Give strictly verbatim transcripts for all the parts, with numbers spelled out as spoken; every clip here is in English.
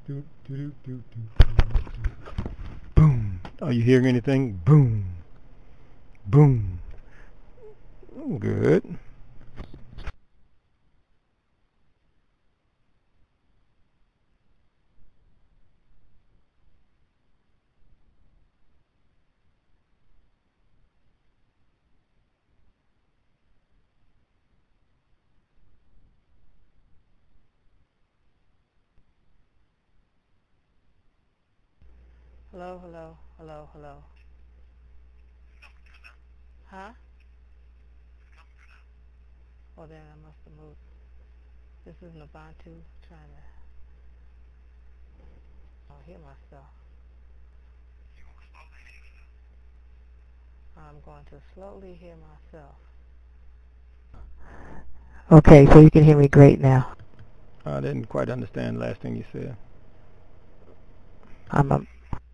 do, do, do, do, do. Boom. Are you hearing anything? Boom. Boom. Good. Hello, hello, hello, hello. Huh? Oh, then I must have moved. This is Nabantu trying to oh, hear myself. I'm going to slowly hear myself. Okay, so you can hear me great now. I didn't quite understand the last thing you said. I'm up.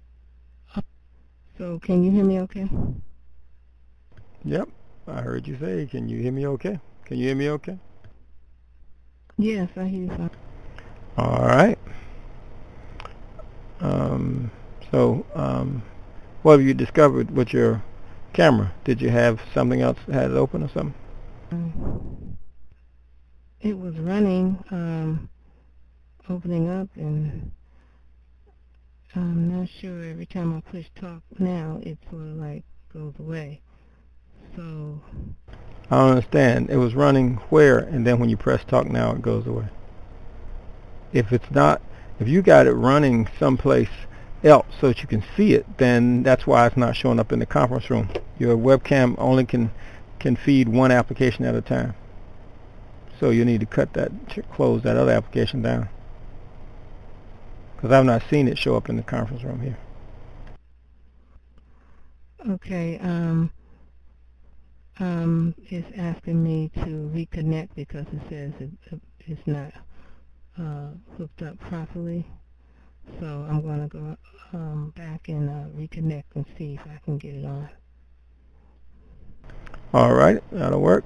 So can you hear me okay? Yep. I heard you say, can you hear me okay? Can you hear me okay? Yes, I hear you fine. All right. Um, so, um, what have you discovered with your camera? Did you have something else that had it open or something? Um, it was running, um, opening up, and I'm not sure every time I push talk now, it sort of like goes away. So, I don't understand. It was running where, and then when you press talk now, it goes away. If it's not, if you got it running someplace else so that you can see it, then that's why it's not showing up in the conference room. Your webcam only can can feed one application at a time. So you need to cut that, close that other application down. Because I've not seen it show up in the conference room here. okay, um, um, it's asking me to reconnect because it says it, it's not uh, hooked up properly. So I'm going to go um, back and uh, reconnect and see if I can get it on. All right, that'll work.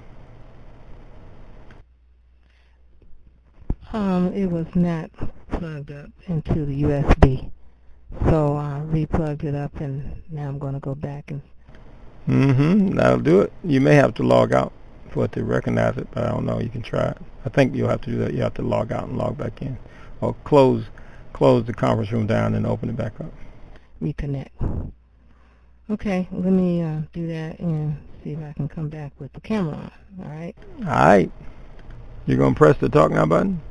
Um, it was not plugged up into the U S B. So I replugged it up and now I'm going to go back and Mm-hmm. That'll do it. You may have to log out for it to recognize it, but I don't know. You can try it. I think you'll have to do that. You have to log out and log back in, or close close the conference room down and open it back up. reconnect. Okay, let me uh, do that and see if I can come back with the camera on. All right. All right. You're gonna press the talk now button.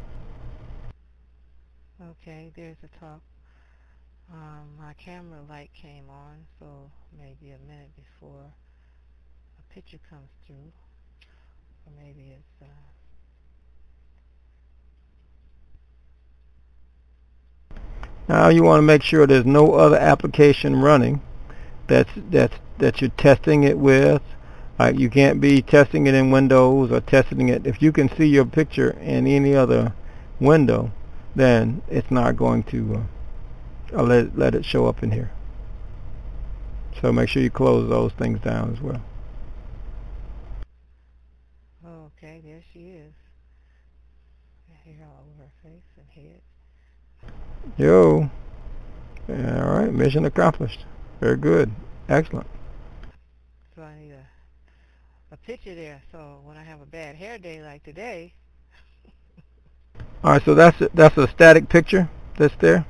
Okay, there's the talk. Um, my camera light came on, so maybe a minute before a picture comes through, or maybe it's. Uh, Now you want to make sure there's no other application running that's that's that you're testing it with. Like you can't be testing it in Windows or testing it. If you can see your picture in any other window, then it's not going to uh, let let it show up in here. So make sure you close those things down as well. oh, okay, there she is. Hair all over her face and head. Yo. All right. Mission accomplished. Very good. Excellent. So I need a a picture there. So when I have a bad hair day like today, All right. So that's a, that's a static picture that's there.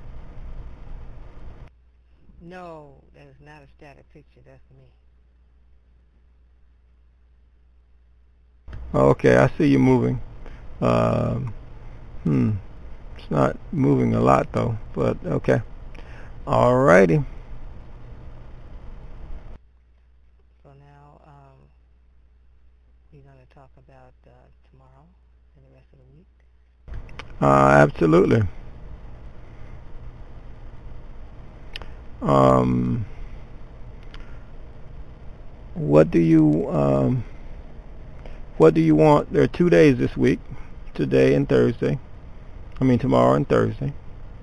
no, that is not a static picture. That's me. Okay. I see you moving. Um, hmm. It's not moving a lot though, but okay. Alrighty. So now um, we're going to talk about uh, tomorrow and the rest of the week. Uh, absolutely. Um, what do you um, what do you want? There are two days this week, today and Thursday. I mean tomorrow and Thursday.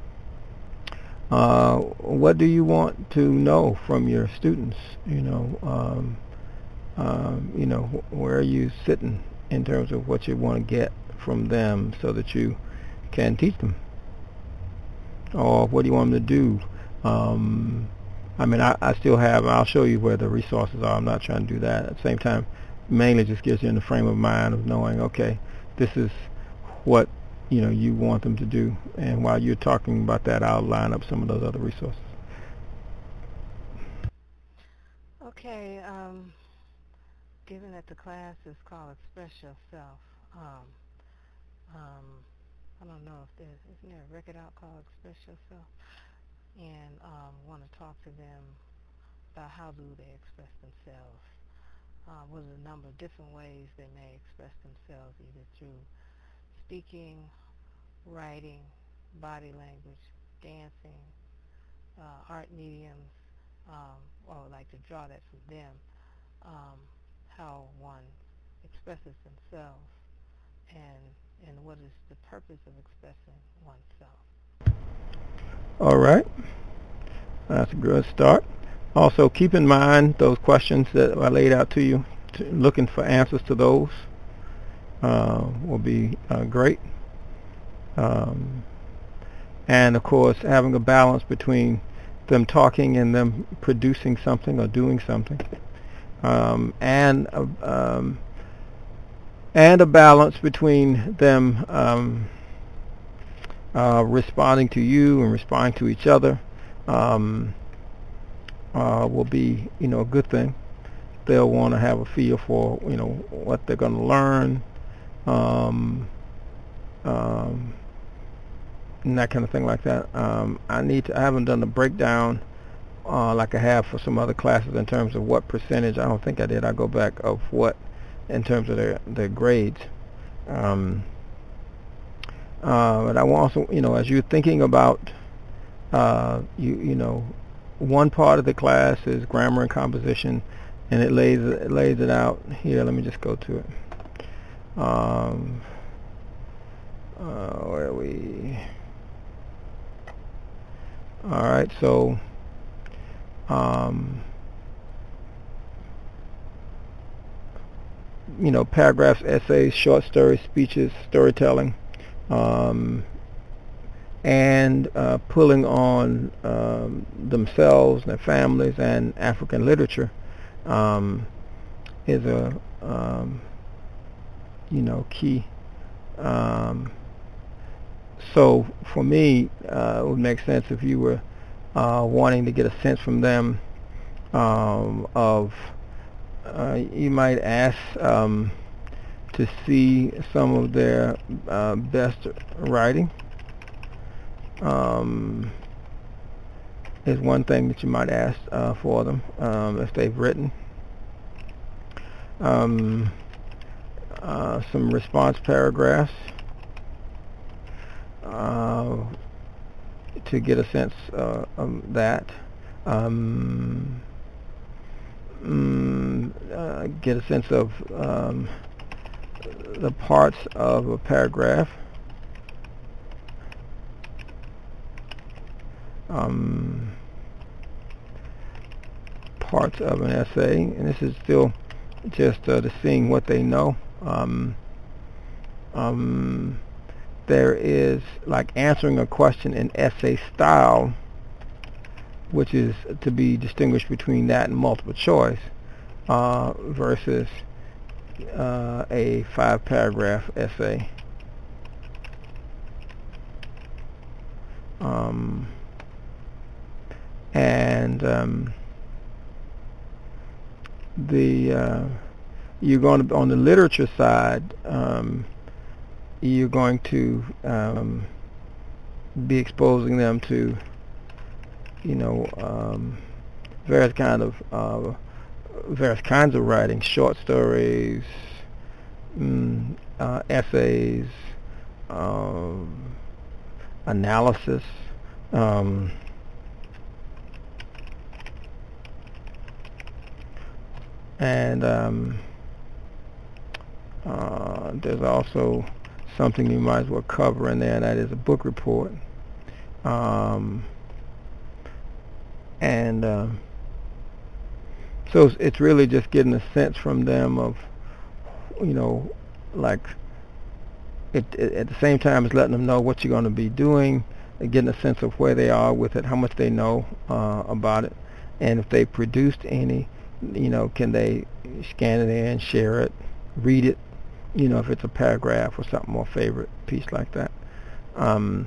Uh, what do you want to know from your students? You know, um, um, you know, wh- where are you sitting in terms of what you want to get from them, so that you can teach them. or what do you want them to do? Um, I mean, I, I still have, I'll show you where the resources are. I'm not trying to do that. At the same time, mainly just gives you in the frame of mind of knowing, okay, this is what, you know, you want them to do. And while you're talking about that, I'll line up some of those other resources. Okay, um, given that the class is called Express Yourself, um, um, I don't know if there's, isn't there a record out called Express Yourself? And um, want to talk to them about how do they express themselves. Uh, what are the number of different ways they may express themselves, either through speaking, writing, body language, dancing, uh, art mediums. Um, I would like to draw that from them, um, how one expresses themselves, and and what is the purpose of expressing oneself. All right. That's a good start. Also, keep in mind those questions that I laid out to you. To, looking for answers to those uh, will be uh, great. Um, and of course, having a balance between them talking and them producing something or doing something, um, and a, um, and a balance between them um, uh, responding to you and responding to each other. Um, uh, will be, you know, a good thing. They'll want to have a feel for, you know, what they're going to learn, um, um, and that kind of thing like that. Um, I need to. I haven't done the breakdown uh, like I have for some other classes in terms of what percentage. I don't think I did. I go back of what in terms of their their grades. Um, uh, but I want also, you know, as you're thinking about, uh, you you know. One part of the class is grammar and composition, and it lays it lays it out here. Let me just go to it. Um, uh, where are we? All right, so um, you know, paragraphs, essays, short stories, speeches, storytelling, um, and uh, pulling on um, themselves, their families, and African literature um, is a um, you know key. Um, so for me, uh, it would make sense if you were uh, wanting to get a sense from them um, of uh, you might ask um, to see some of their uh, best writing. Um, is one thing that you might ask uh, for them um, if they've written. Um, uh, some response paragraphs uh, to get a sense uh, of that. Um, mm, uh, get a sense of um, the parts of a paragraph. Um, parts of an essay, and this is still just uh, to seeing what they know. Um, um, there is like answering a question in essay style, which is to be distinguished between that and multiple choice uh, versus uh, a five paragraph essay. Um, and um, the uh, you're going to, on the literature side, um, you're going to um, be exposing them to, you know, um, various kind of uh, various kinds of writing, short stories, mm, uh, essays, um, analysis. Um, and um, uh, there's also something you might as well cover in there, and that is a book report. Um, and um, so it's, it's really just getting a sense from them of, you know, like it, it, at the same time as letting them know what you're going to be doing, getting a sense of where they are with it, how much they know uh, about it, and if they produced any, you know, can they scan it in, share it, read it, you know, if it's a paragraph or something, or favorite piece like that. Um,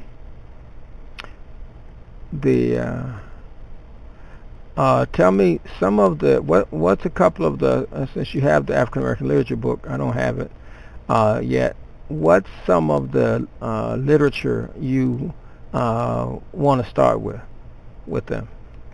the uh, uh, tell me some of the what what's a couple of the uh, since you have the African American literature book, I don't have it uh, yet. What's some of the uh, literature you uh, want to start with with them?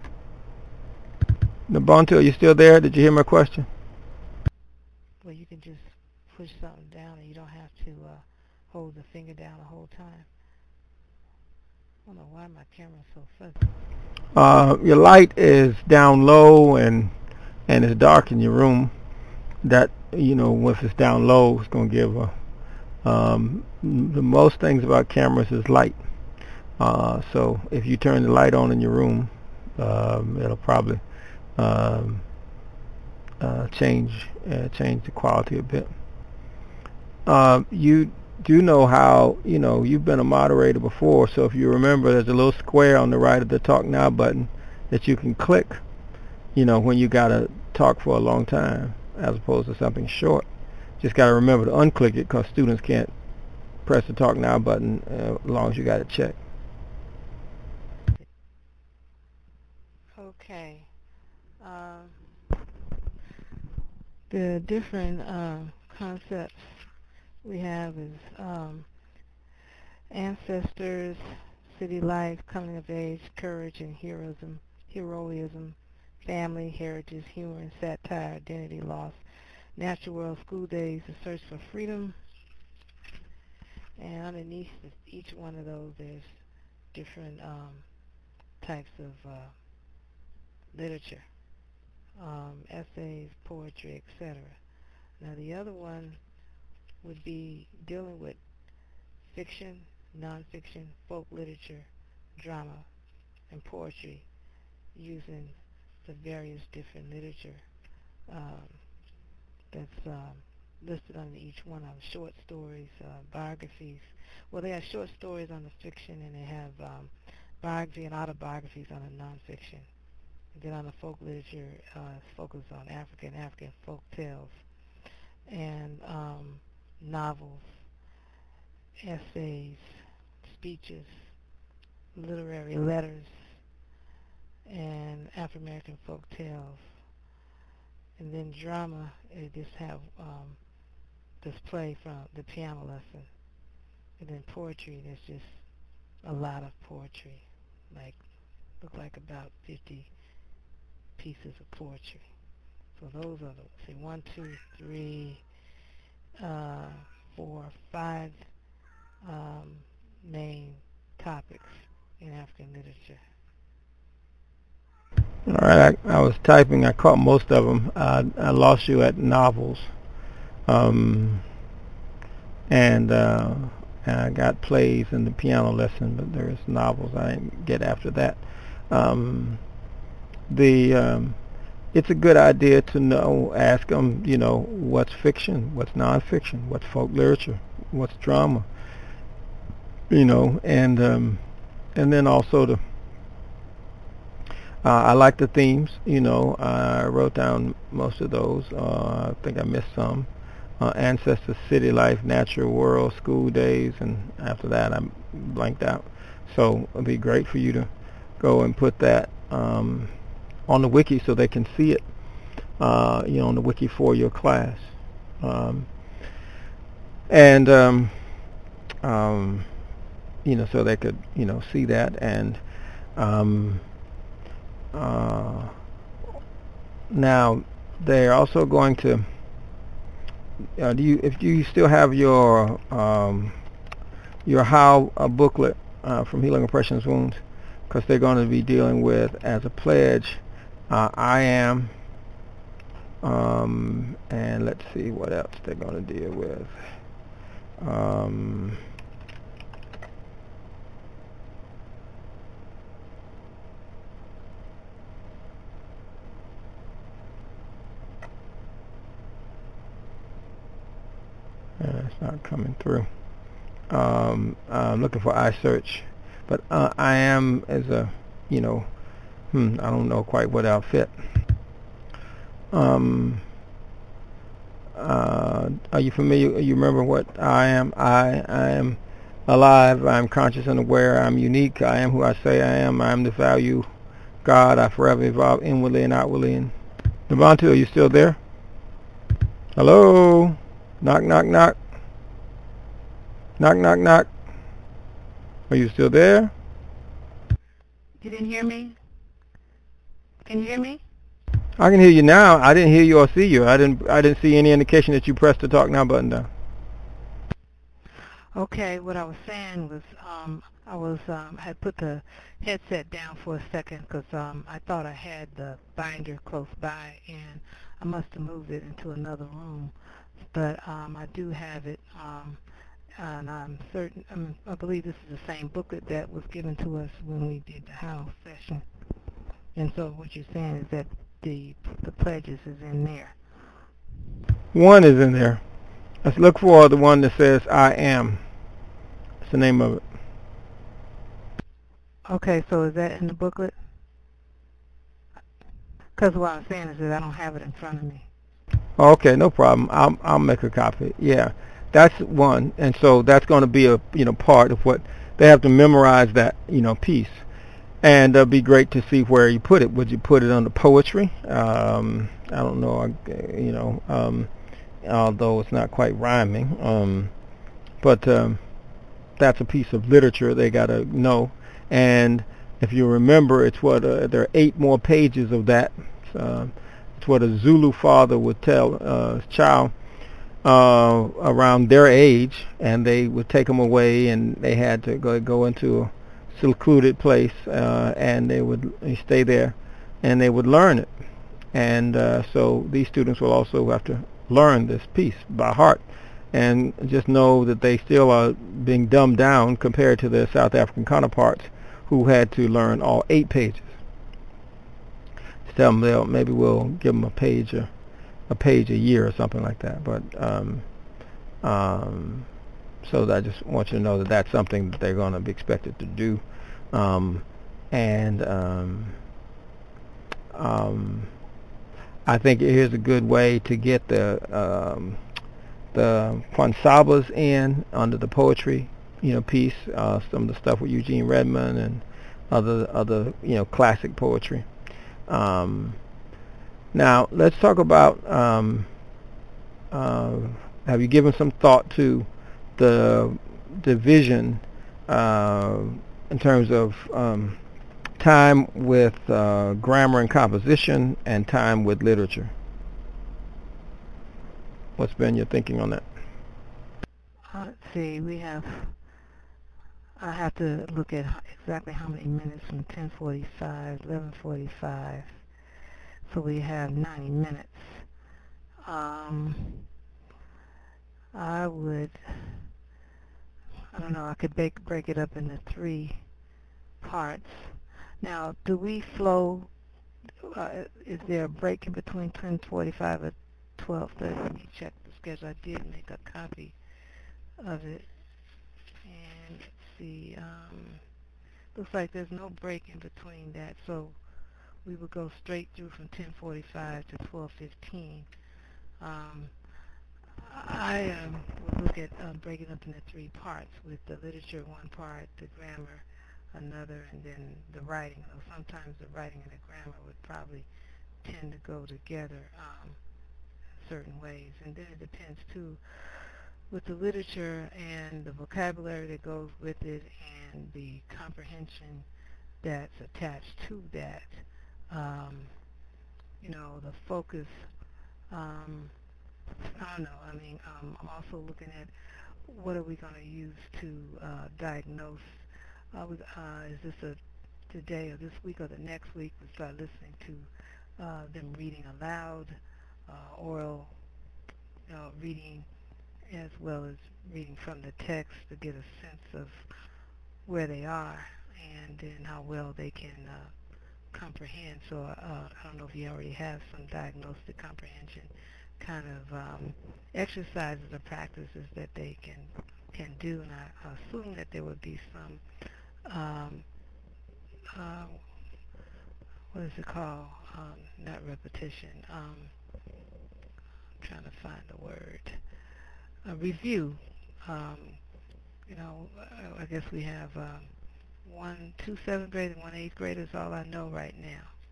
Nabonto, are you still there? Did you hear my question? Well, you can just push something down and you don't have to uh, hold the finger down the whole time. I don't know why my camera's so fuzzy. Uh, your light is down low and and it's dark in your room. That, you know, once it's down low, it's going to give a um, the most things about cameras is light. Uh, so if you turn the light on in your room, um, it'll probably um, uh, change uh, change the quality a bit. Uh, you do know how, you know, you've been a moderator before, so if you remember, there's a little square on the right of the Talk Now button that you can click, you know, when you got to talk for a long time as opposed to something short. Just got to remember to unclick it because students can't press the Talk Now button uh, as long as you got it checked. Okay. Um, the different uh, concepts we have is um, ancestors, city life, coming of age, courage and heroism, heroism, family, heritage, humor and satire, identity loss, natural world, school days, the search for freedom. And underneath each one of those, there's different um, types of uh, literature, um, essays, poetry, et cetera. Now the other one would be dealing with fiction, nonfiction, folk literature, drama, and poetry, using the various different literature um, that's um, listed under each one of them. Short stories, uh, biographies. Well, they have short stories on the fiction, and they have um, biography and autobiographies on the nonfiction. And then on the folk literature, uh, it's focused on African African folk tales, and um, novels, essays, speeches, literary letters, and African American folk tales. And then drama, they just have um, this play from the piano lesson. And then poetry, there's just a lot of poetry, like look like about fifty pieces of poetry. So those are the, say, one, two, three, uh, four, five um, main topics in African literature. All right, I, I was typing. I caught most of them. Uh, I lost you at novels, um, and, uh, and I got plays in the piano lesson, but there's novels I didn't get after that. Um, the um, it's a good idea to know. Ask them, you know, what's fiction, what's nonfiction, what's folk literature, what's drama, you know, and um, and then also to Uh, I like the themes, you know. I wrote down most of those. Uh, I think I missed some. Uh, ancestors, city life, natural world, school days, and after that I blanked out. So it'd be great for you to go and put that um, on the wiki so they can see it, uh, you know, on the wiki for your class. Um, and, um, um, you know, so they could, you know, see that and um, Uh, now they're also going to. Uh, do you, if you still have your um, your How uh, booklet uh, from Healing Oppressions Wounds, because they're going to be dealing with as a pledge. Uh, I am, um, and let's see what else they're going to deal with. Um, Uh, it's not coming through. Um, I'm looking for iSearch. But uh, I am as a, you know, hmm, I don't know quite what I'll fit. Um, uh, are you familiar? You remember what I am? I, I am alive. I am conscious and aware. I am unique. I am who I say I am. I am the value God. I forever evolve inwardly and outwardly. And Devontae, are you still there? Hello? Knock, knock, knock. Knock, knock, knock. Are you still there? You didn't hear me? Can you hear me? I can hear you now. I didn't hear you or see you. I didn't. I didn't see any indication that you pressed the talk now button down. Okay, what I was saying was um, I was um, had put the headset down for a second because um, I thought I had the binder close by, and I must have moved it into another room. But um, I do have it, um, and I'm certain. I, mean, I believe this is the same booklet that was given to us when we did the house session. And so what you're saying is that the the pledges is in there. One is in there. Let's look for the one that says I am. That's the name of it. Okay, so is that in the booklet? Because what I'm saying is that I don't have it in front of me. Okay, no problem. I'll I'll make a copy. Yeah, that's one, and so that's going to be a you know part of what they have to memorize that you know piece, and it'd be great to see where you put it. Would you put it under poetry? Um, I don't know. You know, um, although it's not quite rhyming, um, but um, that's a piece of literature they got to know, and if you remember, it's what uh, there are eight more pages of that. Uh, it's what a Zulu father would tell uh, his child uh, around their age, and they would take them away, and they had to go go into a secluded place, uh, and they would stay there, and they would learn it. And uh, so these students will also have to learn this piece by heart, and just know that they still are being dumbed down compared to their South African counterparts who had to learn all eight pages. Tell them they'll, maybe we'll give them a page a, a page a year or something like that. But um, um, so I just want you to know that that's something that they're going to be expected to do, um, and um, um, I think here's a good way to get the um, the Kwansabas in under the poetry, you know, piece. Uh, some of the stuff with Eugene Redmond and other other you know classic poetry. Um, now let's talk about. Um, uh, have you given some thought to the division uh, in terms of um, time with uh, grammar and composition and time with literature? What's been your thinking on that? Uh, let's see, we have, I have to look at exactly how many minutes from ten forty-five, eleven forty-five, so we have ninety minutes. Um, I would, I don't know, I could break, break it up into three parts. Now, do we flow, uh, is there a break in between ten forty-five and twelve thirty? Let me check the schedule. I did make a copy of it. And let's see, um, looks like there's no break in between that, so we would go straight through from ten forty-five to twelve fifteen. Um, I um, would look at um, breaking up into three parts, with the literature one part, the grammar another, and then the writing. So sometimes the writing and the grammar would probably tend to go together um, certain ways, and then it depends too with the literature and the vocabulary that goes with it and the comprehension that's attached to that. Um, you know, the focus, um, I don't know, I mean, um, I'm also looking at what are we going to use to uh, diagnose. Uh, with, uh, is this a today or this week or the next week we start listening to uh, them reading aloud, uh, oral uh, reading, as well as reading from the text to get a sense of where they are and then how well they can uh, comprehend. So uh, I don't know if you already have some diagnostic comprehension kind of um, exercises or practices that they can can do, and I, I assume that there would be some um, uh, what is it called? Um, not repetition. Um, I'm trying to find the word. A review. Um, you know, I guess we have um, one, two seventh graders, one eighth graders. All I know right now.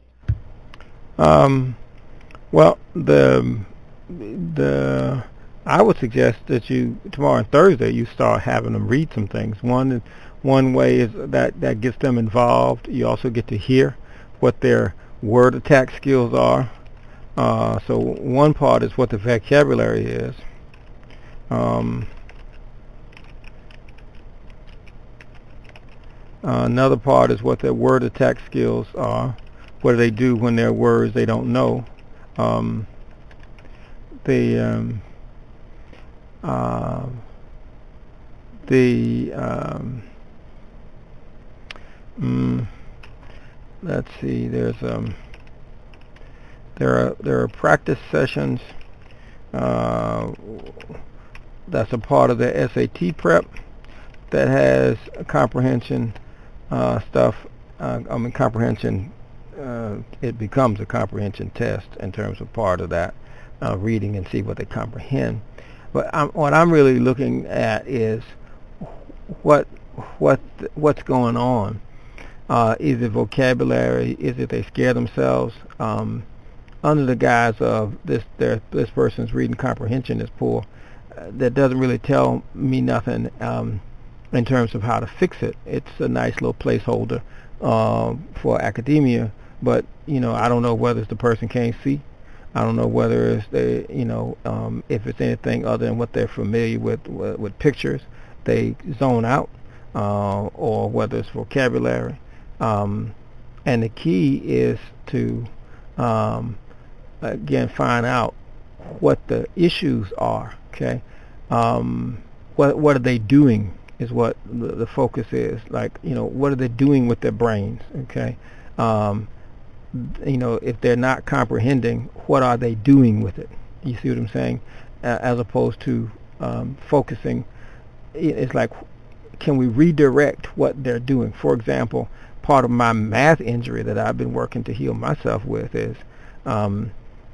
Um, well, the the I would suggest that you tomorrow and Thursday you start having them read some things. One one way is that that gets them involved. You also get to hear what their word attack skills are. Uh, so one part is what the vocabulary is. Um, uh, another part is what their word attack skills are. What do they do when there are words they don't know? Um, they um, uh, the um, mm, let's see. There's um, there are there are practice sessions. Uh, that's a part of the S A T prep that has comprehension uh, stuff. Uh, I mean comprehension. Uh, it becomes a comprehension test in terms of part of that uh, reading and see what they comprehend. But I'm, what I'm really looking at is what what what's going on. Uh, is it vocabulary? Is it they scare themselves? Um, under the guise of this, their, this person's reading comprehension is poor. Uh, that doesn't really tell me nothing um, in terms of how to fix it. It's a nice little placeholder uh, for academia, but you know I don't know whether it's the person can't see. I don't know whether it's they, you know, um, if it's anything other than what they're familiar with with, with pictures, they zone out, uh, or whether it's vocabulary. Um, and the key is to um, again find out what the issues are. Okay, um, what what are they doing is what the, the focus is. Like you know, what are they doing with their brains? Okay, um, you know, if they're not comprehending, what are they doing with it? You see what I'm saying? Uh, as opposed to um, focusing, it's like, can we redirect what they're doing? For example, part of my math injury that I've been working to heal myself with is um,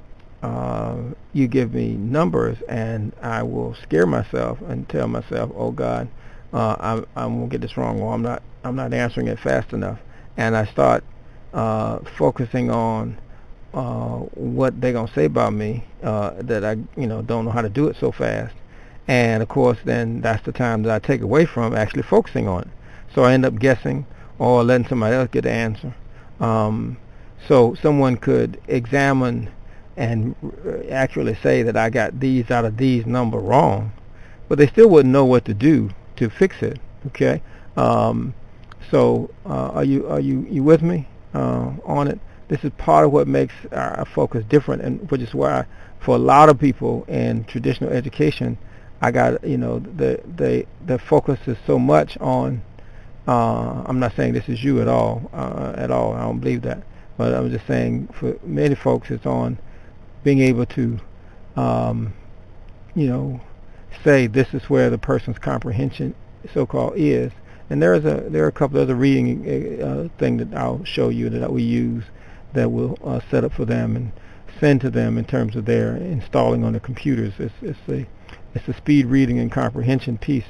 uh, you give me numbers and I will scare myself and tell myself, oh God, uh, I'm, I'm gonna get this wrong, or I'm not I'm not answering it fast enough, and I start uh, focusing on uh, what they're gonna say about me, uh, that I you know don't know how to do it so fast, and of course then that's the time that I take away from actually focusing on it. So I end up guessing or letting somebody else get the answer. Um, so someone could examine and actually say that I got these out of these number wrong, but they still wouldn't know what to do to fix it. Okay, um, so uh, are you are you you with me uh, on it? This is part of what makes our focus different, and which is why for a lot of people in traditional education, I got you know the the the focus is so much on. Uh, I'm not saying this is you at all, uh, at all. I don't believe that, but I'm just saying for many folks, it's on being able to, um, you know, say this is where the person's comprehension, so-called, is. And there is a there are a couple other reading uh, thing that I'll show you that we use that we'll uh, set up for them and send to them in terms of their installing on the computers. It's it's the it's the speed reading and comprehension piece.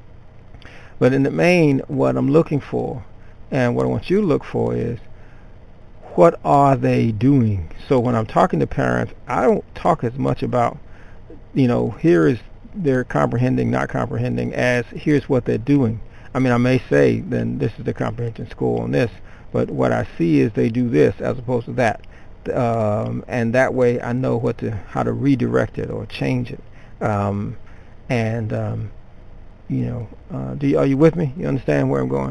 But in the main, what I'm looking for, and what I want you to look for, is what are they doing? So when I'm talking to parents, I don't talk as much about, you know, here is they're comprehending, not comprehending, as here's what they're doing. I mean, I may say, then this is the comprehension score on this, but what I see is they do this as opposed to that. Um, and that way I know what to, how to redirect it or change it. Um, and, um, you know, uh, do you, are you with me? You understand where I'm going?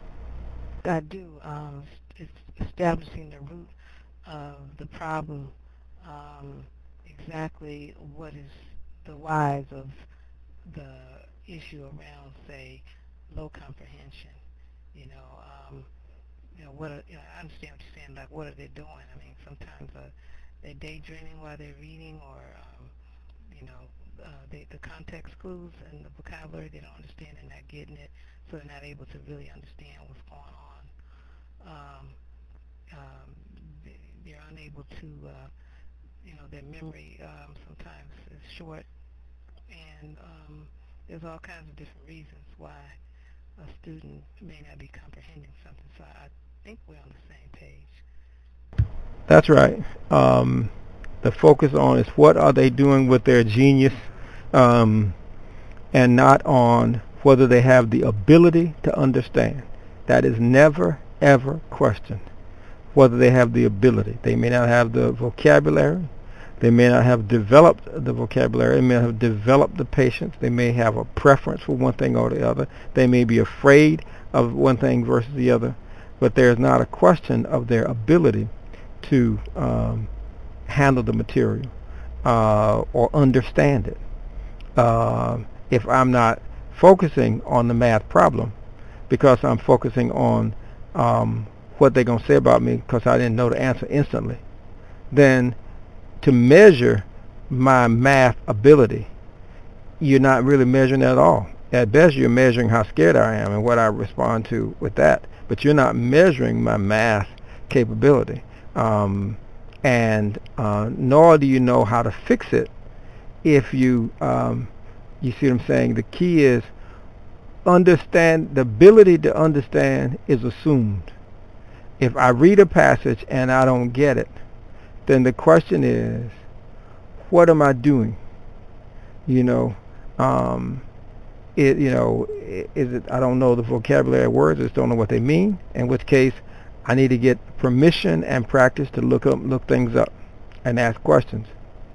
I do. Um, it's establishing the root of the problem, um, exactly what is the whys of the issue around, say, low comprehension. You know, um, you know what? Are, you know, I understand what you're saying. Like, what are they doing? I mean, sometimes uh, they're daydreaming while they're reading, or um, you know, uh, they, the context clues and the vocabulary. They don't understand, they're not getting it, so they're not able to really understand what's going on. Um, um, they, they're unable to, uh, you know, their memory um, sometimes is short, and um, there's all kinds of different reasons why a student may not be comprehending something. So I think we're on the same page. That's right. Um, the focus on is what are they doing with their genius, um, and not on whether they have the ability to understand. That is never, ever questioned, whether they have the ability. They may not have the vocabulary. They may not have developed the vocabulary. They may not have developed the patience. They may have a preference for one thing or the other. They may be afraid of one thing versus the other. But there's not a question of their ability to um, handle the material uh, or understand it. Uh, if I'm not focusing on the math problem because I'm focusing on um, what they're going to say about me because I didn't know the answer instantly, then to measure my math ability, you're not really measuring it at all. At best, you're measuring how scared I am and what I respond to with that, but you're not measuring my math capability. Um, and uh, nor do you know how to fix it if you, um, you see what I'm saying? The key is understand, the ability to understand is assumed. If I read a passage and I don't get it, then the question is, what am I doing? You know, um, it, you know, is it, I don't know the vocabulary of words, I just don't know what they mean, in which case I need to get permission and practice to look up, look things up and ask questions.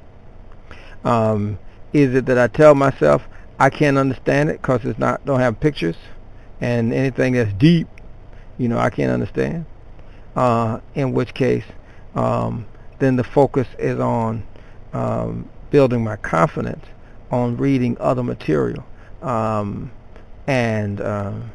Um, is it that I tell myself I can't understand it because it's not, don't have pictures, and anything that's deep, you know, I can't understand, uh, in which case, um, then the focus is on um, building my confidence on reading other material. Um, and, um,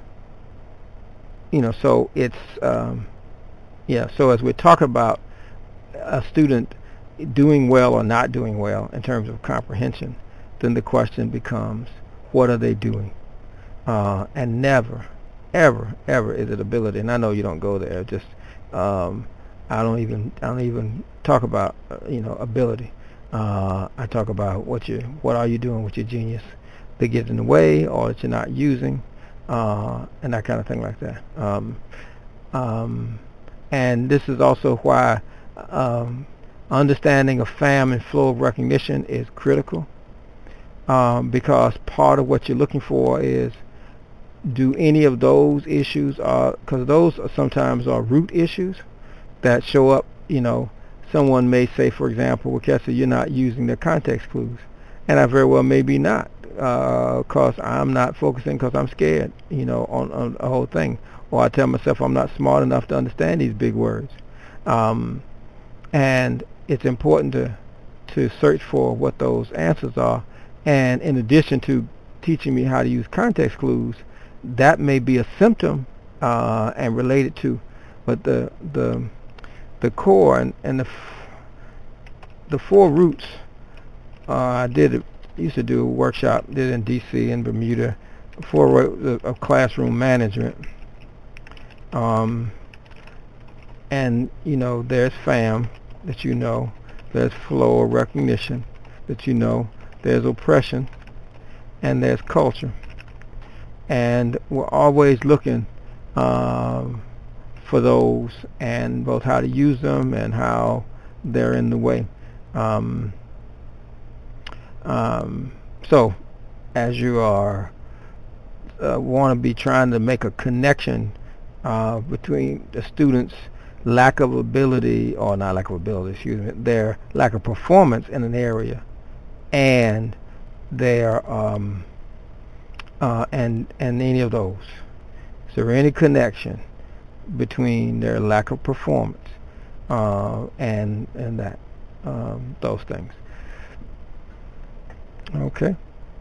you know, so it's, um, yeah, so as we're talking about a student doing well or not doing well in terms of comprehension, then the question becomes, what are they doing? Uh, and never, ever, ever is it ability. And I know you don't go there. Just um, I don't even I don't even talk about uh, you know ability. Uh, I talk about what you what are you doing with your genius that gets in the way or that you're not using, uh, and that kind of thing like that. Um, um, and this is also why um, understanding of F A M and flow of recognition is critical, um, because part of what you're looking for is, do any of those issues, because those are sometimes are root issues that show up, you know, someone may say, for example, well, Kessler, you're not using the context clues. And I very well maybe not, because uh, I'm not focusing because I'm scared, you know, on, on the whole thing. Or I tell myself I'm not smart enough to understand these big words. Um, and it's important to, to search for what those answers are. And in addition to teaching me how to use context clues, that may be a symptom uh, and related to, but the the the core and, and the f- the four roots. Uh, I did it, used to do a workshop, did it in D C and Bermuda, four roots of classroom management. Um, and you know, there's F A M that you know, there's flow of recognition that you know, there's oppression, and there's culture. And we're always looking um, for those, and both how to use them and how they're in the way. Um, um, so, as you are uh, want to be trying to make a connection uh, between the students' lack of ability, or not lack of ability, excuse me, their lack of performance in an area, and their um, Uh, and and any of those. Is there any connection between their lack of performance uh, and and that um, those things? Okay.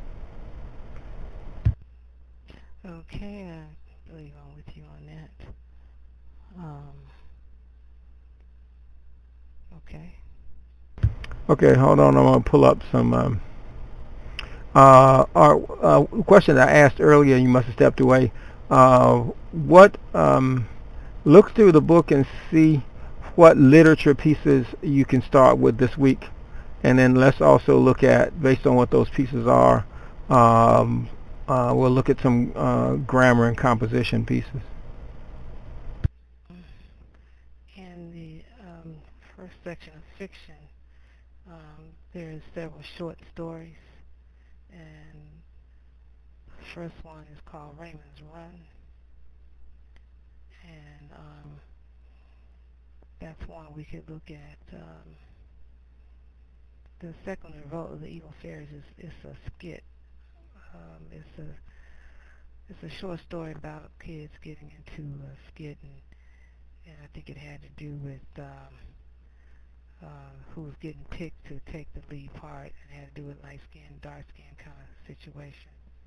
Okay, I believe I'm with you on that. Um, okay. Okay. Hold on. I'm gonna pull up some um, Uh, our uh, question I asked earlier, you must have stepped away. Uh, what um, look through the book and see what literature pieces you can start with this week, and then let's also look at, based on what those pieces are, um, uh, we'll look at some uh, grammar and composition pieces. In the um, first section of fiction, um, there's several short stories, and the first one is called Raymond's Run, and um, that's one we could look at. Um, the second, Revolt of the Evil Fairies, is, is a skit. Um, it's a it's a short story about kids getting into a skit, and, and I think it had to do with um, uh, who was getting picked to take the lead part, and it had to do with light skin, dark skin kind of situation.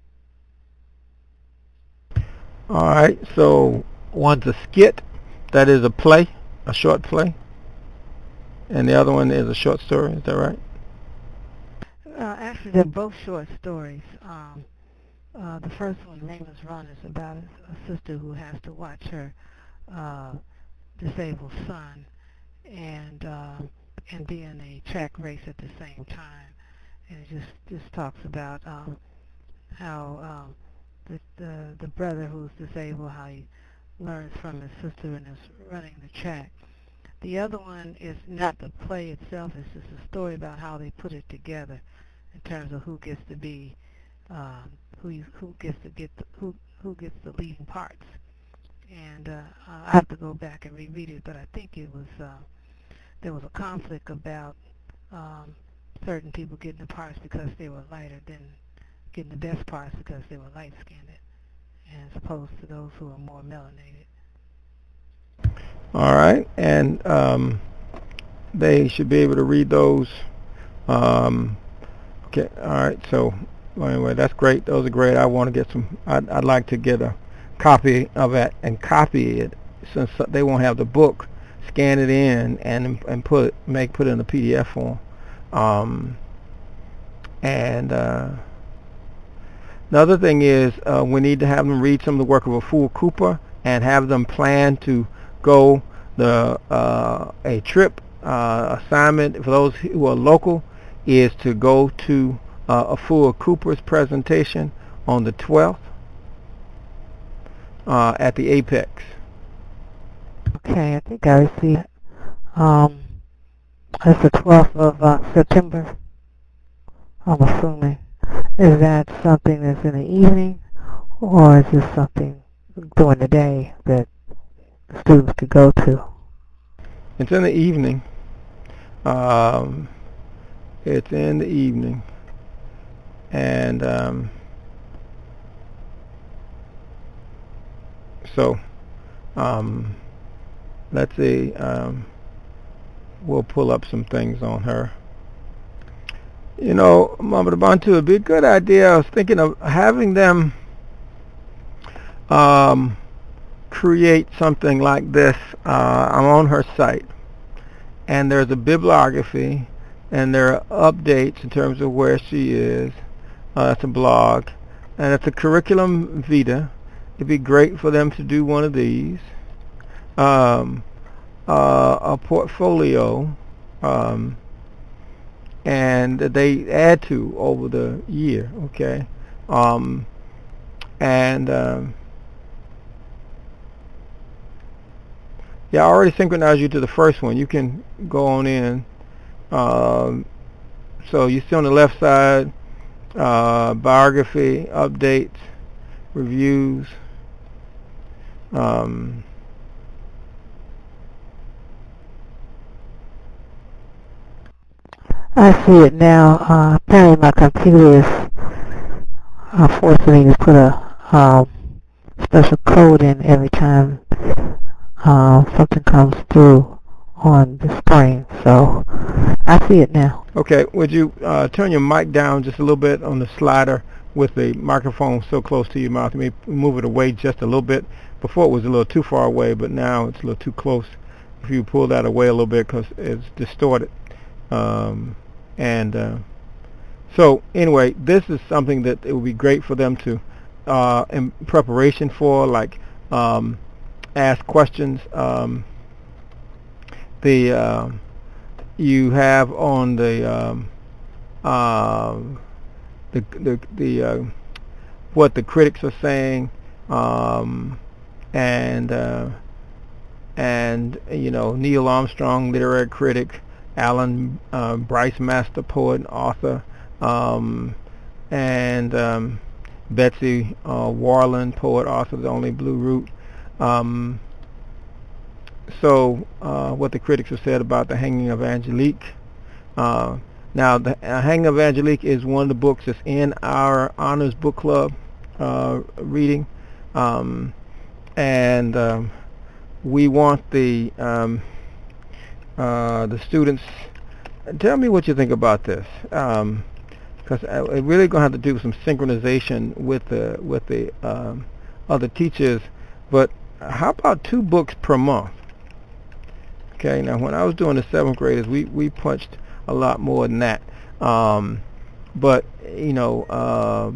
All right, so one's a skit, that is a play, a short play, and the other one is a short story. Is that right? Uh, actually, they're both short stories. Um, uh, the first one, Raymond's Run, is about a, a sister who has to watch her uh, disabled son and uh, and be in a track race at the same time. And it just just talks about um, how um, the, the the brother who's disabled, how he learns from his sister and is running the track. The other one is not the play itself; it's just a story about how they put it together in terms of who gets to be, um, who you, who gets to get the, who who gets the leading parts. And uh, I have to go back and reread it, but I think it was uh, there was a conflict about um, certain people getting the parts because they were lighter than getting the best parts because they were light-skinned, as opposed to those who are more melanated. All right, and um, they should be able to read those. Um, okay, all right. So well, anyway, that's great. Those are great. I want to get some. I'd, I'd like to get a copy of it and copy it, since they won't have the book. Scan it in and and put make put it in a P D F form. Um, and uh, the other thing is uh, we need to have them read some of the work of Afua Cooper and have them plan to go the uh, a trip uh, assignment for those who are local is to go to uh, Afua Cooper's presentation on the twelfth uh, at the Apex. Okay, I think I received it. Um, it's the twelfth of uh, September, I'm assuming. Is that something that's in the evening, or is this something during the day that students could go to? It's in the evening. Um, it's in the evening. And um, so, um, let's see. Um, we'll pull up some things on her. You know, Mama Bantu, it'd be a good idea. I was thinking of having them um, create something like this. Uh, I'm on her site, and there's a bibliography, and there are updates in terms of where she is. Uh, that's a blog, and it's a curriculum vitae. It'd be great for them to do one of these. Um, uh, a portfolio, um, and they add to over the year. Okay, um, and um, yeah, I already synchronized you to the first one. You can go on in. Um, so you see on the left side, uh, biography, updates, reviews. Um, I see it now. Uh, apparently my computer is uh, forcing me to put a um, special code in every time uh, something comes through on the screen. So I see it now. Okay, would you uh, turn your mic down just a little bit on the slider with the microphone so close to your mouth? You may move it away just a little bit. Before it was a little too far away, but now it's a little too close. If you pull that away a little bit because it's distorted. Um, and uh, So anyway, this is something that it would be great for them to, uh, in preparation for, like um, ask questions. Um, the uh, you have on the um, uh, the the, the uh, what the critics are saying, um, and uh, and you know Neil Armstrong, literary critic, Alan uh, Bryce Master, poet and author, um, and um, Betsy uh, Warland, poet, author of The Only Blue Route. Um, so uh, what the critics have said about The Hanging of Angelique. Uh, now, The uh, Hanging of Angelique is one of the books that's in our Honors Book Club uh, reading, um, and um, we want the um, uh, the students. Tell me what you think about this, because um, we're really going to have to do some synchronization with the with the um, other teachers. But how about two books per month? Okay. Now, when I was doing the seventh graders, we we punched a lot more than that. Um, but you know, uh,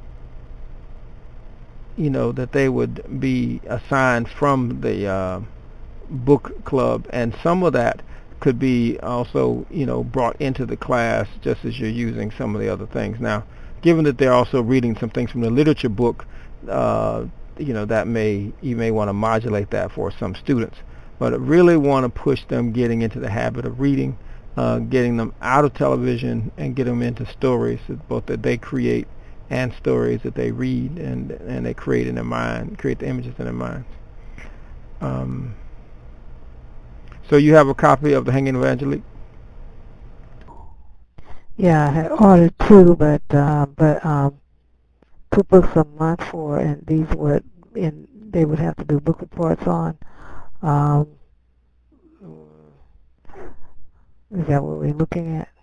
you know that they would be assigned from the uh, book club, and some of that could be also, you know, brought into the class just as you're using some of the other things. Now, given that they're also reading some things from the literature book, uh, you know, that may you may want to modulate that for some students. But I really want to push them getting into the habit of reading, uh, getting them out of television and get them into stories, both that they create and stories that they read and and they create in their mind, create the images in their minds. Um, so you have a copy of The Hanging of Angelique? Yeah, I had ordered two, but uh, but um, two books a month for, and these would, and they would have to do book reports on. Um, is that what we're looking at?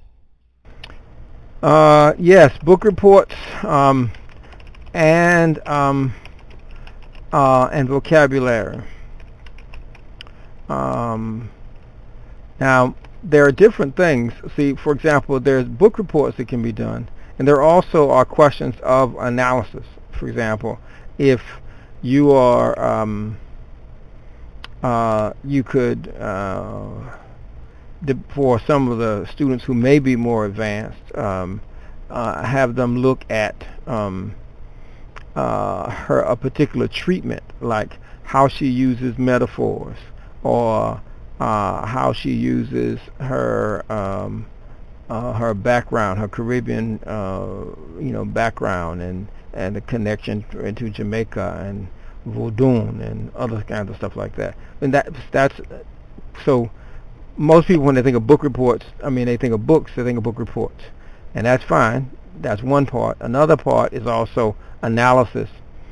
Uh, yes, book reports um, and um, uh, and vocabulary. Um, now, there are different things. See, for example, there's book reports that can be done, and there also are questions of analysis. For example, if you are, um, uh, you could, uh, for some of the students who may be more advanced, um, uh, have them look at um, uh, her a particular treatment, like how she uses metaphors, or uh, how she uses her um, uh, her background, her Caribbean uh, you know background, and and the connection into Jamaica and Vodun and other kinds of stuff like that. And that that's so. Most people, when they think of book reports, I mean, they think of books, they think of book reports, and that's fine. That's one part. Another part is also analysis.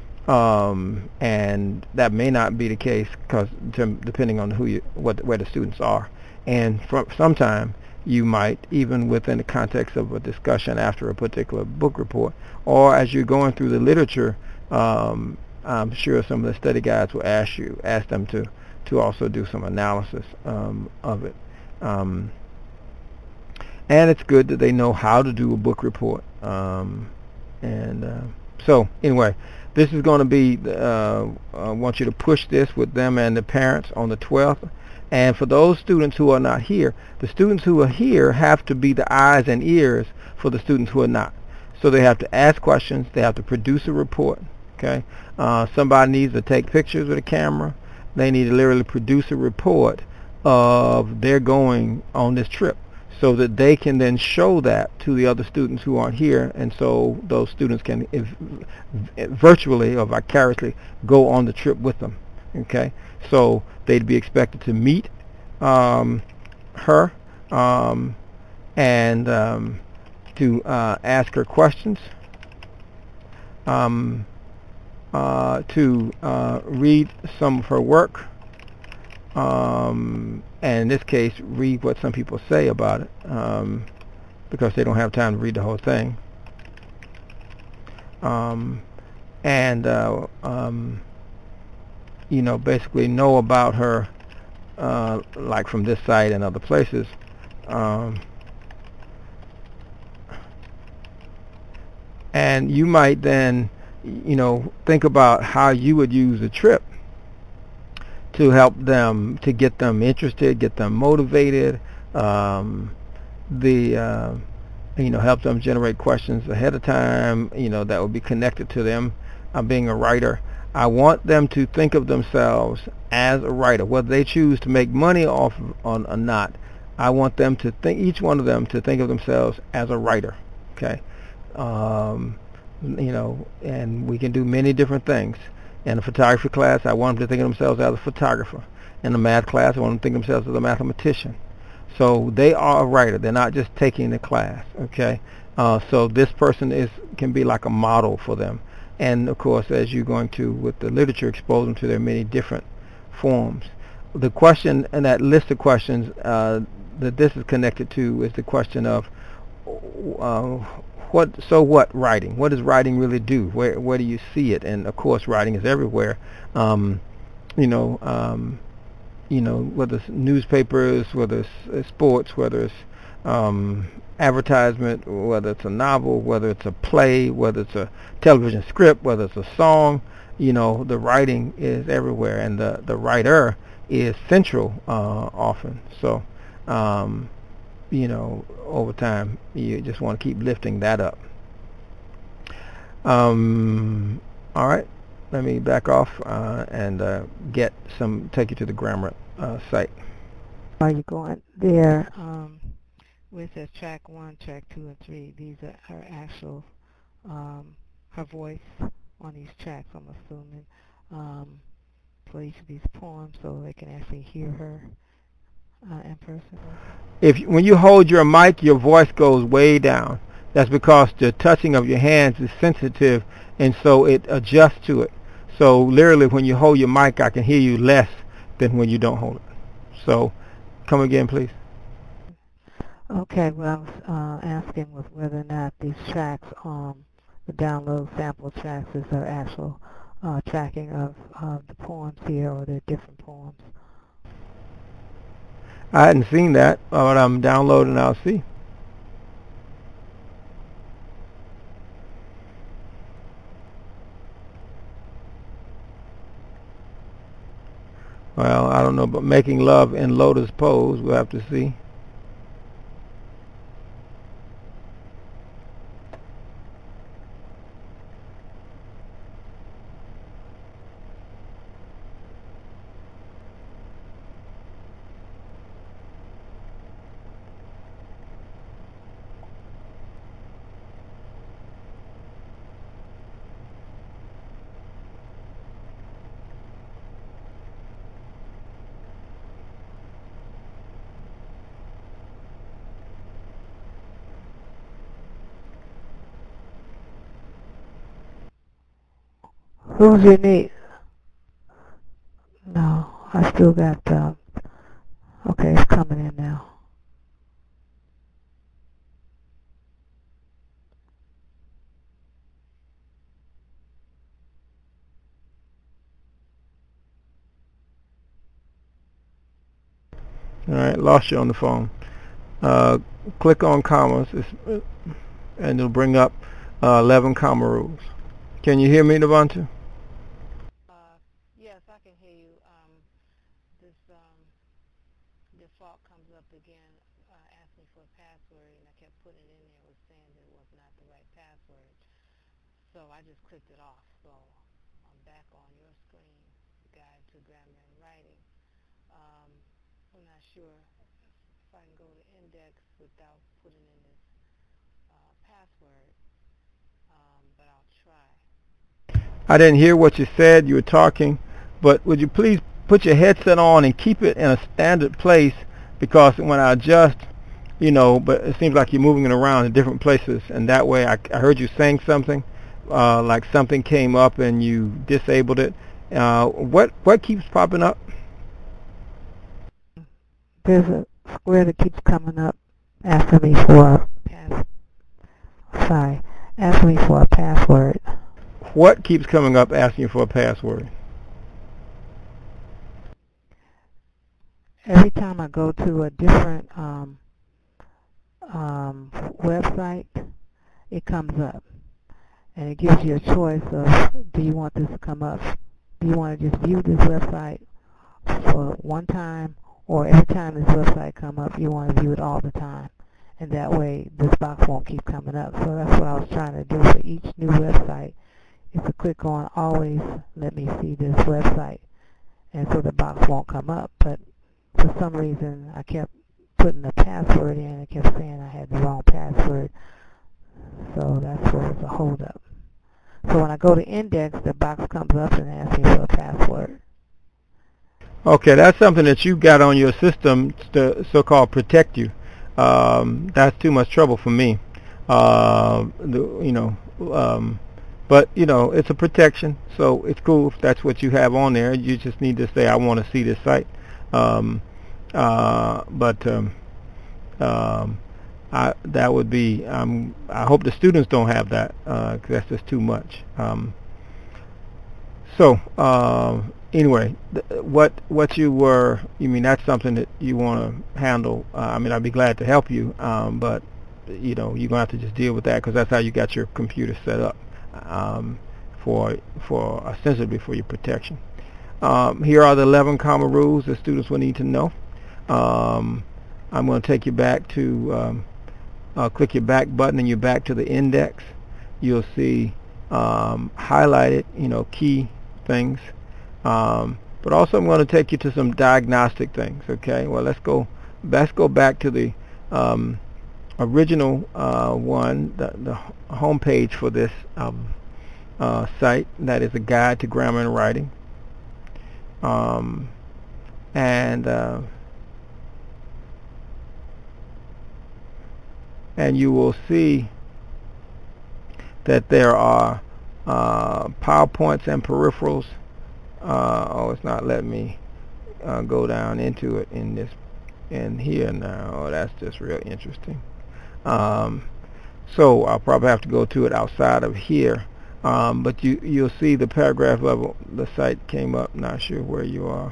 Um, and that may not be the case, because depending on who you, what, where the students are, and from sometime you might, even within the context of a discussion after a particular book report, or as you're going through the literature, um, I'm sure some of the study guides will ask you, ask them to, to also do some analysis um, of it. Um, and it's good that they know how to do a book report. Um, and uh, so anyway. This is going to be, uh, I want you to push this with them and the parents on the twelfth. And for those students who are not here, the students who are here have to be the eyes and ears for the students who are not. So they have to ask questions. They have to produce a report. Okay. Uh, somebody needs to take pictures with a camera. They need to literally produce a report of their going on this trip, so that they can then show that to the other students who aren't here, and so those students can if, virtually or vicariously go on the trip with them. Okay, so they'd be expected to meet um, her um, and um, to uh, ask her questions, um, uh, to uh, read some of her work, um, and in this case, read what some people say about it, um, because they don't have time to read the whole thing. Um, and, uh, um, you know, basically know about her, uh, like from this site and other places. Um, And you might then, you know, think about how you would use a trip to help them, to get them interested, get them motivated, um, the uh, you know, help them generate questions ahead of time, you know, that would be connected to them uh, being a writer. I want them to think of themselves as a writer, whether they choose to make money off of, on or not. I want them to think, each one of them, to think of themselves as a writer. Okay, um, you know, and we can do many different things. In a photography class, I want them to think of themselves as a photographer. In a math class, I want them to think of themselves as a mathematician. So they are a writer. They're not just taking the class. Okay, uh, so this person is can be like a model for them. And of course, as you're going to with the literature, expose them to their many different forms. The question in that list of questions uh, that this is connected to is the question of uh, what, so what writing? What does writing really do? Where where do you see it? And of course, writing is everywhere. Um, you know, um, you know, whether it's newspapers, whether it's, it's sports, whether it's um, advertisement, whether it's a novel, whether it's a play, whether it's a television script, whether it's a song. You know, the writing is everywhere, and the the writer is central uh, often. So. Um, you know, over time, you just want to keep lifting that up. Um, all right, let me back off uh, and uh, get some, take you to the grammar uh, site. Are you going there? Um, with the track one, track two, and three, these are her actual, um, her voice on these tracks, I'm assuming, um, for each of these poems, so they can actually hear her uh, in person. If when you hold your mic, your voice goes way down. That's because the touching of your hands is sensitive, and so it adjusts to it. So literally, when you hold your mic, I can hear you less than when you don't hold it. So, come again, please. Okay, what I was uh, asking was whether or not these tracks, um, the download sample tracks, is their actual uh, tracking of, of the poems here, or they're different poems. I hadn't seen that, but I'm downloading. I'll see. Well, I don't know, but making love in lotus pose, we'll have to see. Who's your niece? No, I still got the, okay, it's coming in now. All right, lost you on the phone. Uh, click on commas, it's, and it'll bring up uh, eleven comma rules. Can you hear me, Devonta? Uh, yes, I can hear you. Um, this um, default comes up again, uh, asking for a password, and I kept putting it in there. It was saying that it was not the right password, so I just clicked it off. So I'm back on your screen, Guide to Grammar and Writing. Um, I'm not sure if I can go to index without putting in this uh, password, um, but I'll try. I didn't hear what you said. You were talking, but would you please put your headset on and keep it in a standard place, because when I adjust, you know, but it seems like you're moving it around in different places, and that way I, I heard you saying something, uh, like something came up and you disabled it. Uh, what what keeps popping up? There's a square that keeps coming up asking me for a pass, sorry, asking me for a password. What keeps coming up asking you for a password? Every time I go to a different um, um, website, it comes up. and it gives you a choice of, do you want this to come up? Do you want to just view this website for one time, or every time this website come up, you want to view it all the time? And that way, this box won't keep coming up. So that's what I was trying to do for each new website, is to click on always let me see this website, and so the box won't come up. But for some reason, I kept putting the password in, and it kept saying I had the wrong password. So that's where it's a hold up. So when I go to index, the box comes up and asks me for a password. Okay, that's something that you got on your system to so-called protect you. Um, that's too much trouble for me. Uh, the, you know, um, but you know, it's a protection, so it's cool if that's what you have on there. You just need to say, I want to see this site. Um, uh, but um, um, I, that would be. Um, I hope the students don't have that, because that's just too much. Um, so. Uh, Anyway, th- what what you were, you mean that's something that you want to handle. Uh, I mean, I'd be glad to help you, um, but you know, you're gonna have to just deal with that, because that's how you got your computer set up, um, for for ostensibly for your protection. Um, here are the eleven common rules that students will need to know. Um, I'm going to take you back to um, uh, click your back button, and you're back to the index. You'll see um, highlighted, you know, key things. Um, but also I'm going to take you to some diagnostic things. Okay, well, let's go let's go back to the um, original uh, one, the, the home page for this um, uh, site. That is a guide to grammar and writing. Um, and uh, and you will see that there are uh, PowerPoints and peripherals. Uh, oh, it's not letting me uh, go down into it in this in here now. Oh, that's just real interesting. Um, so I'll probably have to go to it outside of here. Um, but you you'll see the paragraph level. The site came up. Not sure where you are.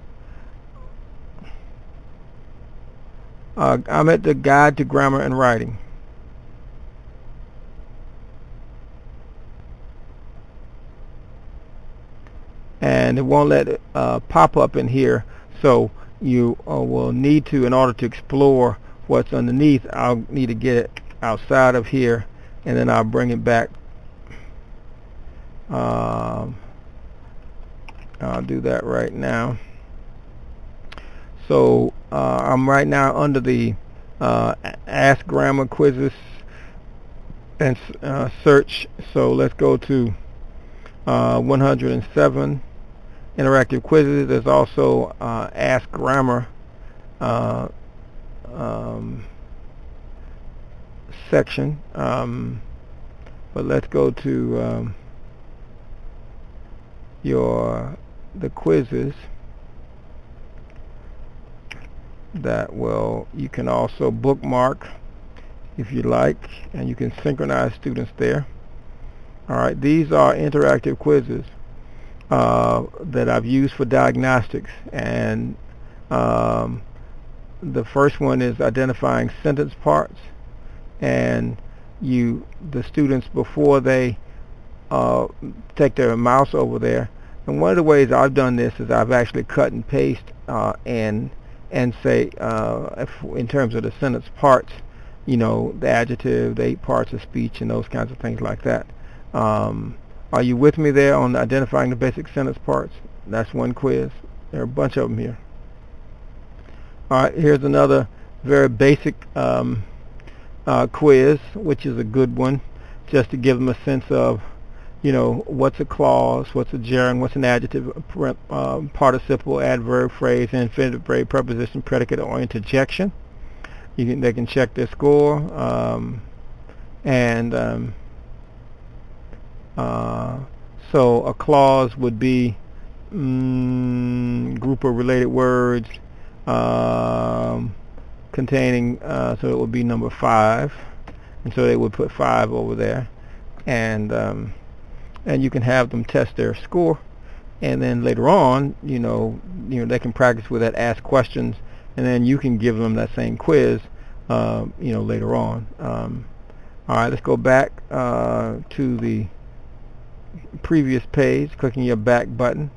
Uh, I'm at the Guide to Grammar and Writing. And it won't let it uh, pop up in here, so you uh, will need to, in order to explore what's underneath, I'll need to get it outside of here, and then I'll bring it back. Um, I'll do that right now. So uh, I'm right now under the uh, Ask Grammar Quizzes and uh, Search. So let's go to uh, one hundred seven. Interactive quizzes. There's also uh, Ask Grammar uh, um, section, um, but let's go to um, your the quizzes that will you can also bookmark if you like, and you can synchronize students there. All right, these are interactive quizzes Uh, that I've used for diagnostics, and um, the first one is identifying sentence parts, and you the students, before they uh, take their mouse over there, and one of the ways I've done this is I've actually cut and paste uh, and and say uh, if, in terms of the sentence parts, you know, the adjective, the eight parts of speech, and those kinds of things like that. Um, Are you with me there on identifying the basic sentence parts? That's one quiz. There are a bunch of them here. All right, here's another very basic um, uh, quiz, which is a good one, just to give them a sense of, you know, what's a clause, what's a gerund, what's an adjective, uh, participle, adverb, phrase, infinitive, verb, preposition, predicate, or interjection. You can, they can check their score, um, and um, Uh, so a clause would be mm, group of related words um, containing, uh, so it would be number five, and so they would put five over there, and um, and you can have them test their score, and then later on, you know, you know they can practice with that, ask questions, and then you can give them that same quiz, uh, you know, later on. Um, All right, let's go back uh, to the previous page, clicking your back button.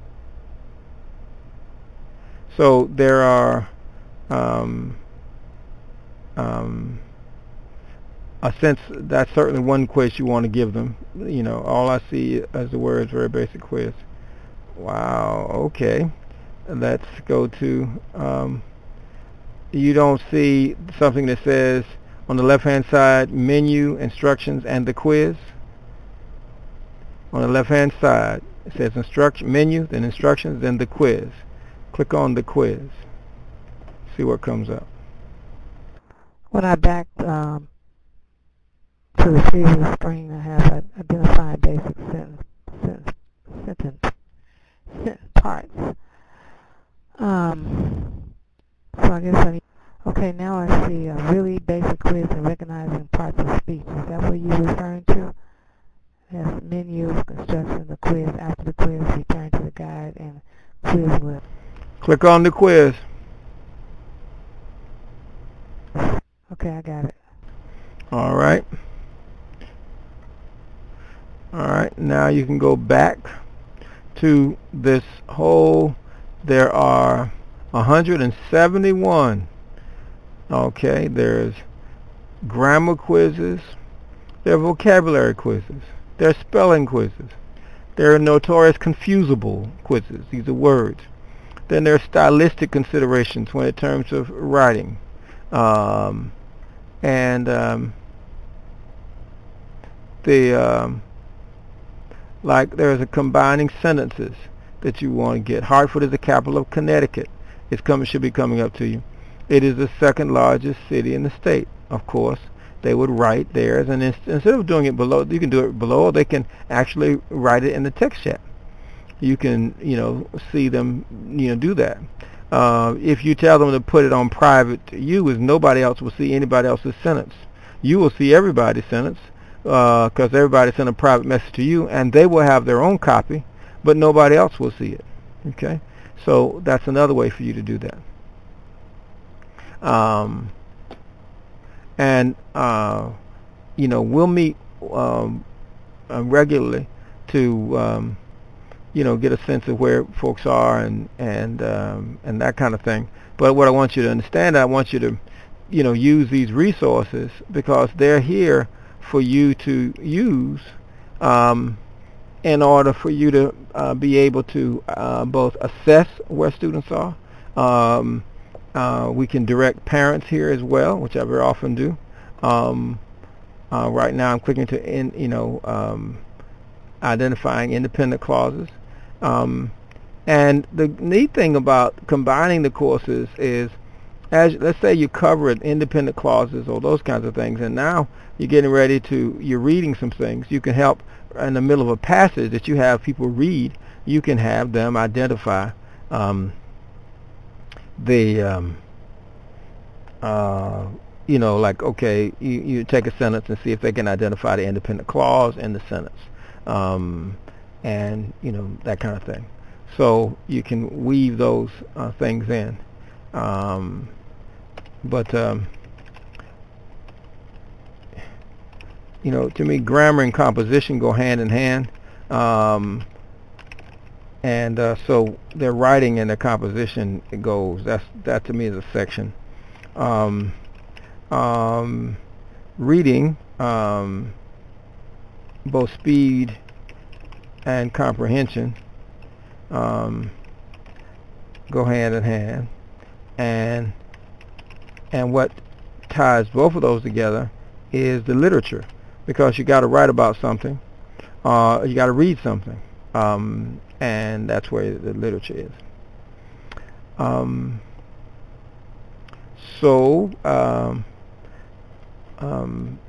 So there are um, um, a sense that's certainly one quiz you want to give them. You know, all I see as the words very basic quiz. Wow, okay. Let's go to, um, you don't see something that says on the left hand side menu, instructions, and the quiz. On the left hand side it says instruction, menu, then instructions, then the quiz. Click on the quiz. See what comes up. When I back um, to the previous screen, I have identified basic sentence, sentence, sentence, sentence parts. Um, so I guess I need, okay, now I see a really basic quiz in recognizing parts of speech. Is that what you're referring to? There's menu, construction, the quiz. After the quiz, return to the guide and quiz list. Click on the quiz. Okay, I got it. All right. All right, now you can go back to this whole, there are one hundred seventy-one. Okay, there's grammar quizzes, there are vocabulary quizzes, there are spelling quizzes, there are notorious confusable quizzes, these are words. Then there are stylistic considerations when in terms of writing. Um, and um, the um, like there's a combining sentences that you want to get. Hartford is the capital of Connecticut. It's coming, should be coming up to you. It is the second largest city in the state. Of course, they would write there as an inst- instead of doing it below, you can do it below, or they can actually write it in the text chat. You can, you know, see them, you know, do that. Uh, if you tell them to put it on private to you, is nobody else will see anybody else's sentence. You will see everybody's sentence because uh, everybody sent a private message to you, and they will have their own copy, but nobody else will see it. Okay, so that's another way for you to do that. Um, and uh, you know, we'll meet um, uh, regularly to um, you know, get a sense of where folks are and and um, and that kind of thing. But what I want you to understand, I want you to, you know, use these resources because they're here for you to use um, in order for you to uh, be able to uh, both assess where students are. Um, uh, we can direct parents here as well, which I very often do. Um, uh, right now, I'm clicking to in, you know, um, identifying independent clauses. Um, and the neat thing about combining the courses is, as let's say you covered independent clauses or those kinds of things, and now you're getting ready to, you're reading some things. You can help in the middle of a passage that you have people read. You can have them identify um, the, um, uh, you know, like, okay, you, you take a sentence and see if they can identify the independent clause in the sentence. Um, and you know, that kind of thing. So you can weave those uh, things in. Um, but um, you know, to me, grammar and composition go hand in hand. Um, and uh, so their writing and their composition, it goes. That's that to me is a section. Um, um, reading, um, both speed and comprehension um, go hand in hand, and and what ties both of those together is the literature, because you got to write about something, uh, you got to read something, um, and that's where the literature is. Um, so um, um,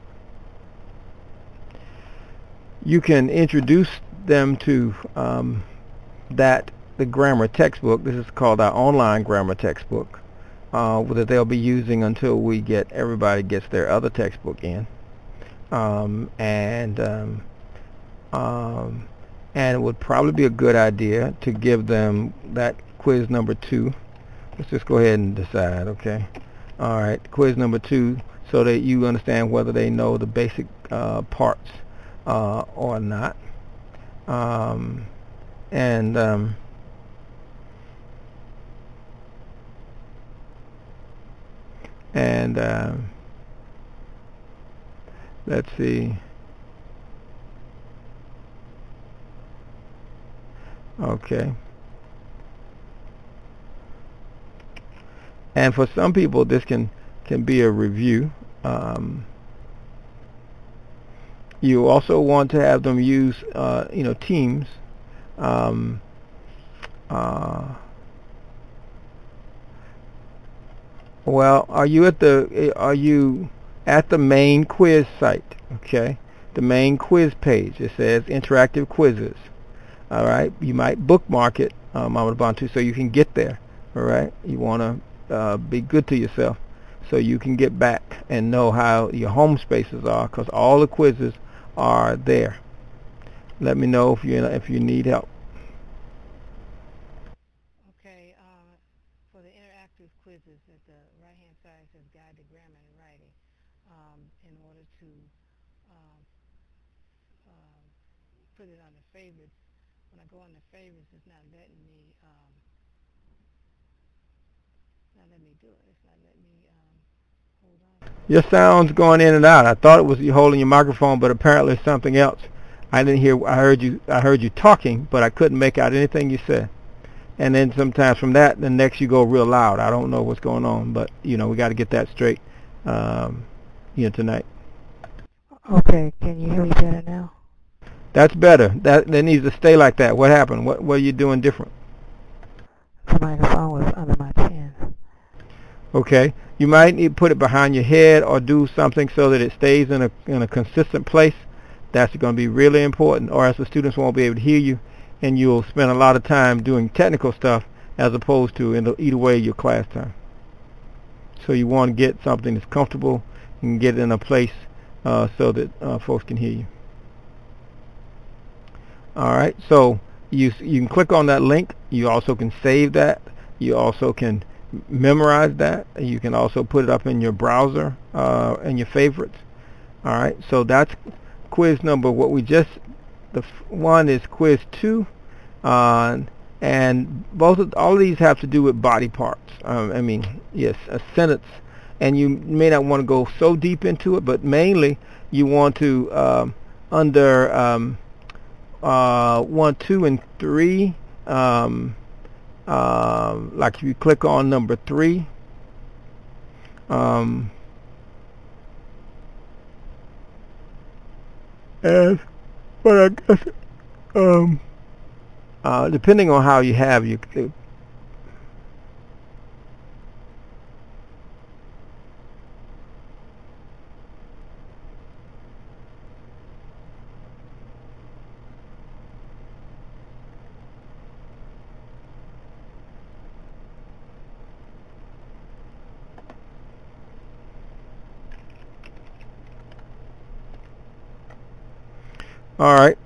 you can introduce them to um, that the grammar textbook. This is called our online grammar textbook uh, that they'll be using until we get everybody gets their other textbook in, um, and um, um, and it would probably be a good idea to give them that quiz number two. Let's just go ahead and decide. Okay, all right, quiz number two, so that you understand whether they know the basic uh, parts uh, or not. Um, and um, and uh, let's see. Okay. And for some people, this can can be a review. Um, you also want to have them use, uh, you know, Teams. Um, uh, well, are you at the are you at the main quiz site? Okay, the main quiz page. It says interactive quizzes. All right, you might bookmark it, um, Ubuntu, so you can get there. All right, you want to uh, be good to yourself, so you can get back and know how your home spaces are, because all the quizzes are there. Let me know if you if you need help. Okay, uh, for the interactive quizzes, at the right-hand side it says Guide to Grammar and Writing. Um, in order to um, um, put it on the favorites, when I go on the favorites, it's not letting me um, not letting me do it. It's not letting me um, hold on. Your sound's going in and out. I thought it was you holding your microphone, but apparently it's something else. I didn't hear. I heard you. I heard you talking, but I couldn't make out anything you said. And then sometimes from that, the next you go real loud. I don't know what's going on, but you know we got to get that straight. Um, you know tonight. Okay, can you hear me better now? That's better. That that needs to stay like that. What happened? What what are you doing different? The microphone was under my chin. Okay. You might need to put it behind your head or do something so that it stays in a in a consistent place. That's going to be really important, or else the students won't be able to hear you, and you'll spend a lot of time doing technical stuff as opposed to in the, eat away your class time. So you want to get something that's comfortable and get it in a place uh, so that uh, folks can hear you. All right. So you you can click on that link. You also can save that. You also can memorize that. You can also put it up in your browser uh, and your favorites. All right. So that's quiz number. What we just the f- one is quiz two, uh, and both of all of these have to do with body parts. Um, I mean, yes, a sentence, and you may not want to go so deep into it, but mainly you want to um, under um, uh, one, two, and three. Um, uh, like if you click on number three. Um, and but I guess um, uh, depending on how you have you. All right.